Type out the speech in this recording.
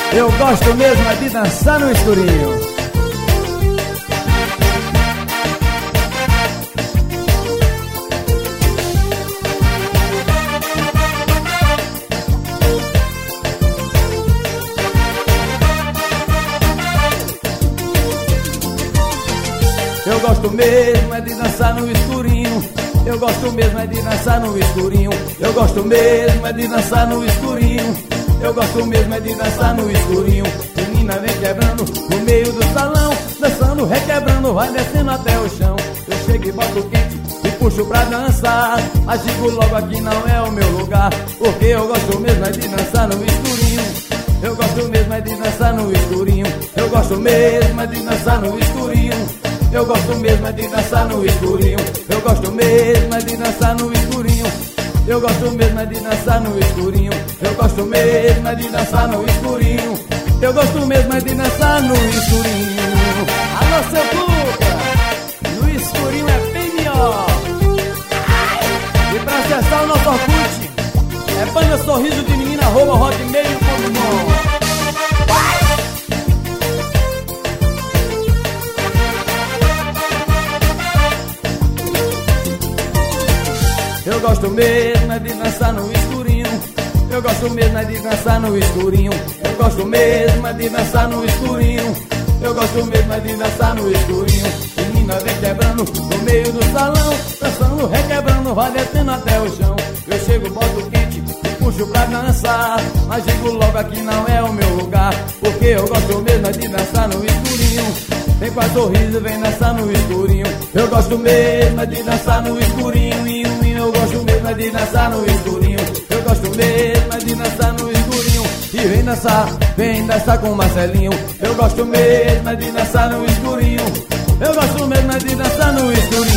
Eu gosto mesmo é de dançar no escurinho. Eu gosto mesmo é de dançar no escurinho. Eu gosto mesmo é de dançar no escurinho. Eu gosto mesmo é de dançar no escurinho. Eu gosto mesmo é de dançar no escurinho. Menina vem quebrando no meio do salão, dançando, requebrando, vai descendo até o chão. Eu chego e boto quente e puxo pra dançar, mas digo logo aqui não é o meu lugar, porque eu gosto mesmo é de dançar no escurinho. Eu gosto mesmo é de dançar no escurinho. Eu gosto mesmo é de dançar no escurinho. Eu gosto mesmo é de dançar no escurinho. Eu gosto mesmo é de dançar no escurinho. Eu gosto mesmo é de dançar no escurinho. Eu gosto mesmo é de dançar no escurinho. Eu gosto mesmo é de dançar no escurinho. Alô, seu Cuca, no escurinho é bem melhor. E pra acessar o nosso Orkut, é banda sorriso de menina @hotmail.com. Eu gosto mesmo é de dançar no escurinho. Eu gosto mesmo é de dançar no escurinho. Eu gosto mesmo é de dançar no escurinho. Eu gosto mesmo é de dançar no escurinho. Menina vem quebrando no meio do salão, dançando, requebrando, vai descendo até o chão. Eu chego, boto quente e puxo pra dançar, mas digo logo aqui não é o meu lugar, porque eu gosto mesmo é de dançar no escurinho. Vem com a sorriso, vem dançar no escurinho. Eu gosto mesmo é de dançar no escurinho. Eu gosto mesmo é de dançar no escurinho. Eu gosto mesmo é de dançar no escurinho. E vem dançar com o Marcelinho. Eu gosto mesmo é de dançar no escurinho. Eu gosto mesmo é de dançar no escurinho.